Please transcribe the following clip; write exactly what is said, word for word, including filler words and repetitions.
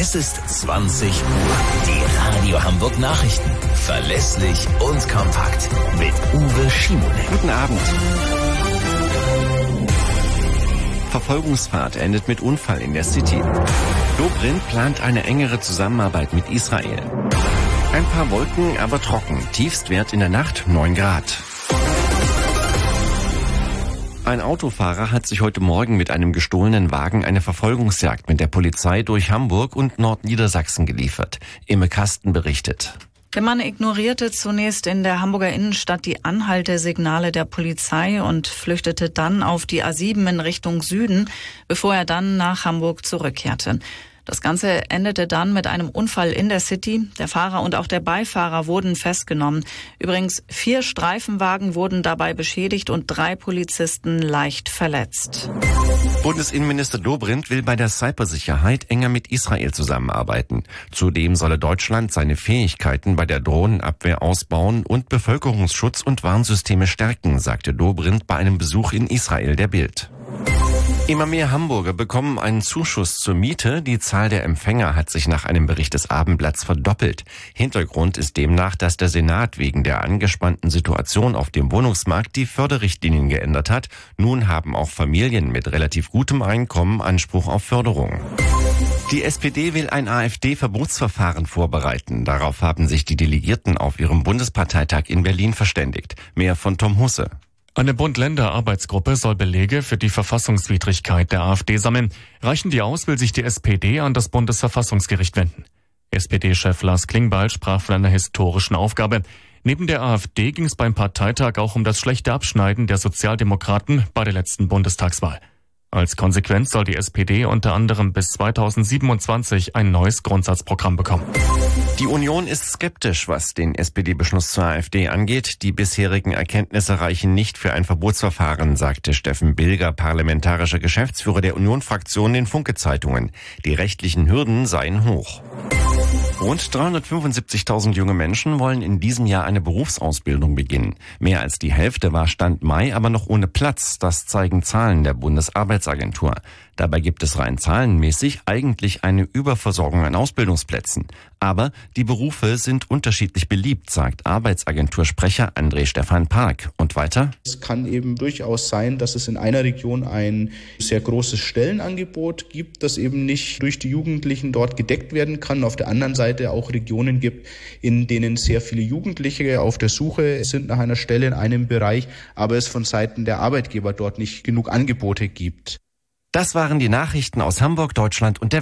Es ist zwanzig Uhr. Die Radio Hamburg Nachrichten. Verlässlich und kompakt. Mit Uwe Schimonek. Guten Abend. Verfolgungsfahrt endet mit Unfall in der City. Dobrindt plant eine engere Zusammenarbeit mit Israel. Ein paar Wolken, aber trocken. Tiefstwert in der Nacht neun Grad. Ein Autofahrer hat sich heute Morgen mit einem gestohlenen Wagen eine Verfolgungsjagd mit der Polizei durch Hamburg und Nordniedersachsen geliefert. Imme Kasten berichtet. Der Mann ignorierte zunächst in der Hamburger Innenstadt die Anhaltesignale der Polizei und flüchtete dann auf die A sieben in Richtung Süden, bevor er dann nach Hamburg zurückkehrte. Das Ganze endete dann mit einem Unfall in der City. Der Fahrer und auch der Beifahrer wurden festgenommen. Übrigens, vier Streifenwagen wurden dabei beschädigt und drei Polizisten leicht verletzt. Bundesinnenminister Dobrindt will bei der Cybersicherheit enger mit Israel zusammenarbeiten. Zudem solle Deutschland seine Fähigkeiten bei der Drohnenabwehr ausbauen und Bevölkerungsschutz und Warnsysteme stärken, sagte Dobrindt bei einem Besuch in Israel der Bild. Immer mehr Hamburger bekommen einen Zuschuss zur Miete. Die Zahl der Empfänger hat sich nach einem Bericht des Abendblatts verdoppelt. Hintergrund ist demnach, dass der Senat wegen der angespannten Situation auf dem Wohnungsmarkt die Förderrichtlinien geändert hat. Nun haben auch Familien mit relativ gutem Einkommen Anspruch auf Förderung. Die S P D will ein AfD-Verbotsverfahren vorbereiten. Darauf haben sich die Delegierten auf ihrem Bundesparteitag in Berlin verständigt. Mehr von Tom Husse. Eine Bund-Länder-Arbeitsgruppe soll Belege für die Verfassungswidrigkeit der AfD sammeln. Reichen die aus, will sich die S P D an das Bundesverfassungsgericht wenden. S P D-Chef Lars Klingbeil sprach von einer historischen Aufgabe. Neben der AfD ging es beim Parteitag auch um das schlechte Abschneiden der Sozialdemokraten bei der letzten Bundestagswahl. Als Konsequenz soll die S P D unter anderem bis zweitausendsiebenundzwanzig ein neues Grundsatzprogramm bekommen. Die Union ist skeptisch, was den S P D-Beschluss zur AfD angeht. Die bisherigen Erkenntnisse reichen nicht für ein Verbotsverfahren, sagte Steffen Bilger, parlamentarischer Geschäftsführer der Union-Fraktion, den Funke-Zeitungen. Die rechtlichen Hürden seien hoch. Rund dreihundertfünfundsiebzigtausend junge Menschen wollen in diesem Jahr eine Berufsausbildung beginnen. Mehr als die Hälfte war Stand Mai aber noch ohne Platz. Das zeigen Zahlen der Bundesarbeitsagentur. Dabei gibt es rein zahlenmäßig eigentlich eine Überversorgung an Ausbildungsplätzen. Aber die Berufe sind unterschiedlich beliebt, sagt Arbeitsagentursprecher André Stefan Park. Und weiter? Es kann eben durchaus sein, dass es in einer Region ein sehr großes Stellenangebot gibt, das eben nicht durch die Jugendlichen dort gedeckt werden kann. Auf der anderen Seite auch Regionen gibt, in denen sehr viele Jugendliche auf der Suche sind nach einer Stelle in einem Bereich, aber es von Seiten der Arbeitgeber dort nicht genug Angebote gibt. Das waren die Nachrichten aus Hamburg, Deutschland und der